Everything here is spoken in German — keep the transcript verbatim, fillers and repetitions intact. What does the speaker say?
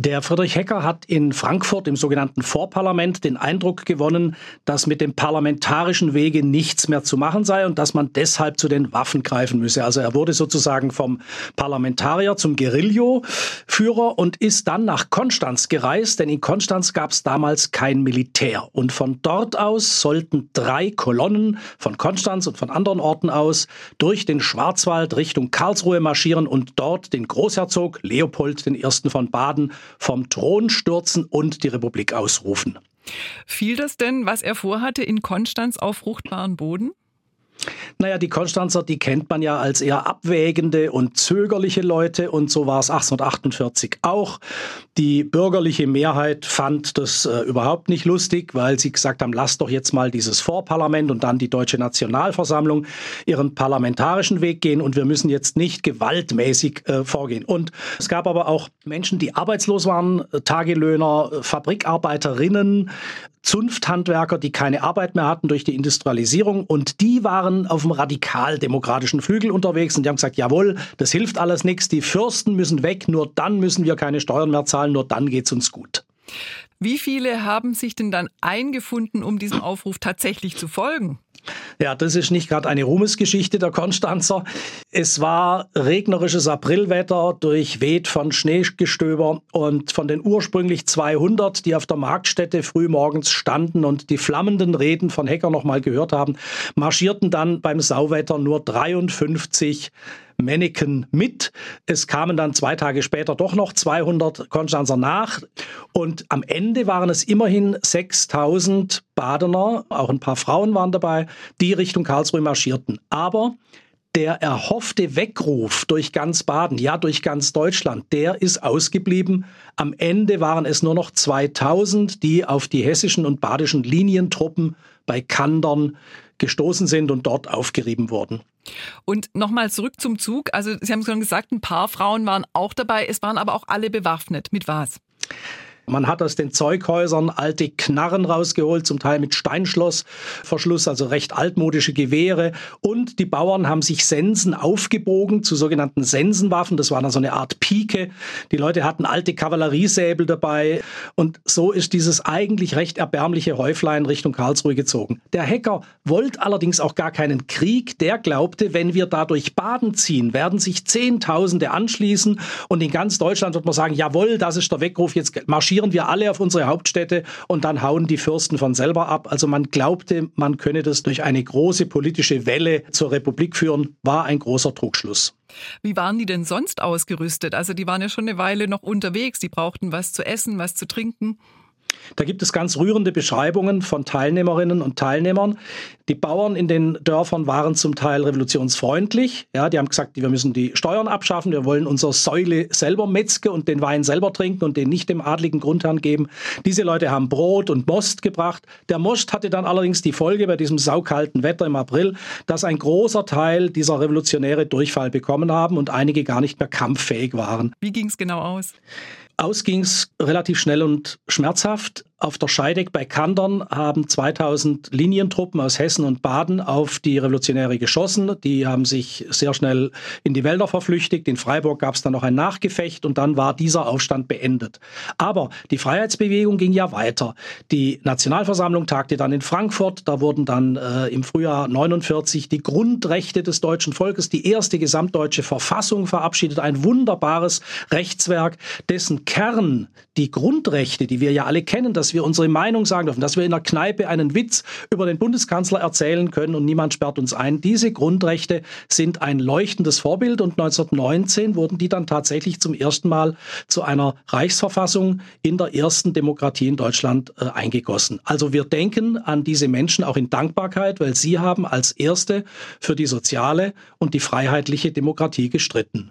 Der Friedrich Hecker hat in Frankfurt im sogenannten Vorparlament den Eindruck gewonnen, dass mit dem parlamentarischen Wege nichts mehr zu machen sei und dass man deshalb zu den Waffen greifen müsse. Also er wurde sozusagen vom Parlamentarier zum Guerillero-Führer und ist dann nach Konstanz gereist, denn in Konstanz gab es damals kein Militär. Und von dort aus sollten drei Kolonnen von Konstanz und von anderen Orten aus durch den Schwarzwald Richtung Karlsruhe marschieren und dort den Großherzog Leopold der Erste von Baden vom Thron stürzen und die Republik ausrufen. Fiel das denn, was er vorhatte, in Konstanz auf fruchtbaren Boden? Naja, die Konstanzer, die kennt man ja als eher abwägende und zögerliche Leute und so war es achtzehnhundertachtundvierzig auch. Die bürgerliche Mehrheit fand das äh, überhaupt nicht lustig, weil sie gesagt haben, lasst doch jetzt mal dieses Vorparlament und dann die Deutsche Nationalversammlung ihren parlamentarischen Weg gehen und wir müssen jetzt nicht gewaltmäßig äh, vorgehen. Und es gab aber auch Menschen, die arbeitslos waren, Tagelöhner, Fabrikarbeiterinnen, Zunfthandwerker, die keine Arbeit mehr hatten durch die Industrialisierung und die waren auf dem radikaldemokratischen Flügel unterwegs und die haben gesagt, jawohl, das hilft alles nichts, die Fürsten müssen weg, nur dann müssen wir keine Steuern mehr zahlen, nur dann geht's uns gut. Wie viele haben sich denn dann eingefunden, um diesem Aufruf tatsächlich zu folgen? Ja, das ist nicht gerade eine Ruhmesgeschichte der Konstanzer. Es war regnerisches Aprilwetter, durchweht von Schneegestöber und von den ursprünglich zweihundert, die auf der Marktstätte frühmorgens standen und die flammenden Reden von Hecker noch mal gehört haben, marschierten dann beim Sauwetter nur dreiundfünfzig Männchen mit. Es kamen dann zwei Tage später doch noch zweihundert Konstanzer nach und am Ende waren es immerhin sechstausend Badener, auch ein paar Frauen waren dabei, die Richtung Karlsruhe marschierten. Aber der erhoffte Weckruf durch ganz Baden, ja durch ganz Deutschland, der ist ausgeblieben. Am Ende waren es nur noch zweitausend, die auf die hessischen und badischen Linientruppen bei Kandern gestoßen sind und dort aufgerieben wurden. Und nochmal zurück zum Zug. Also Sie haben schon gesagt, ein paar Frauen waren auch dabei. Es waren aber auch alle bewaffnet. Mit was? Man hat aus den Zeughäusern alte Knarren rausgeholt, zum Teil mit Steinschlossverschluss, also recht altmodische Gewehre. Und die Bauern haben sich Sensen aufgebogen zu sogenannten Sensenwaffen. Das war dann so eine Art Pike. Die Leute hatten alte Kavalleriesäbel dabei. Und so ist dieses eigentlich recht erbärmliche Häuflein Richtung Karlsruhe gezogen. Der Hecker wollte allerdings auch gar keinen Krieg. Der glaubte, wenn wir da durch Baden ziehen, werden sich Zehntausende anschließen. Und in ganz Deutschland wird man sagen, jawohl, das ist der Weckruf, jetzt marschieren wir alle auf unsere Hauptstädte und dann hauen die Fürsten von selber ab. Also man glaubte, man könne das durch eine große politische Welle zur Republik führen, war ein großer Trugschluss. Wie waren die denn sonst ausgerüstet? Also die waren ja schon eine Weile noch unterwegs, die brauchten was zu essen, was zu trinken. Da gibt es ganz rührende Beschreibungen von Teilnehmerinnen und Teilnehmern. Die Bauern in den Dörfern waren zum Teil revolutionsfreundlich. Ja, die haben gesagt, wir müssen die Steuern abschaffen, wir wollen unsere Säule selber metzgen und den Wein selber trinken und den nicht dem adligen Grundherrn geben. Diese Leute haben Brot und Most gebracht. Der Most hatte dann allerdings die Folge bei diesem saukalten Wetter im April, dass ein großer Teil dieser Revolutionäre Durchfall bekommen haben und einige gar nicht mehr kampffähig waren. Wie ging es genau aus? Aus ging's relativ schnell und schmerzhaft. Auf der Scheideck bei Kandern haben zweitausend Linientruppen aus Hessen und Baden auf die Revolutionäre geschossen. Die haben sich sehr schnell in die Wälder verflüchtigt. In Freiburg gab es dann noch ein Nachgefecht und dann war dieser Aufstand beendet. Aber die Freiheitsbewegung ging ja weiter. Die Nationalversammlung tagte dann in Frankfurt. Da wurden dann äh, im Frühjahr neunundvierzig die Grundrechte des deutschen Volkes, die erste gesamtdeutsche Verfassung verabschiedet. Ein wunderbares Rechtswerk, dessen Kern, die Grundrechte, die wir ja alle kennen, dass wir unsere Meinung sagen dürfen, dass wir in der Kneipe einen Witz über den Bundeskanzler erzählen können und niemand sperrt uns ein. Diese Grundrechte sind ein leuchtendes Vorbild und neunzehnhundertneunzehn wurden die dann tatsächlich zum ersten Mal zu einer Reichsverfassung in der ersten Demokratie in Deutschland äh, eingegossen. Also wir denken an diese Menschen auch in Dankbarkeit, weil sie haben als Erste für die soziale und die freiheitliche Demokratie gestritten.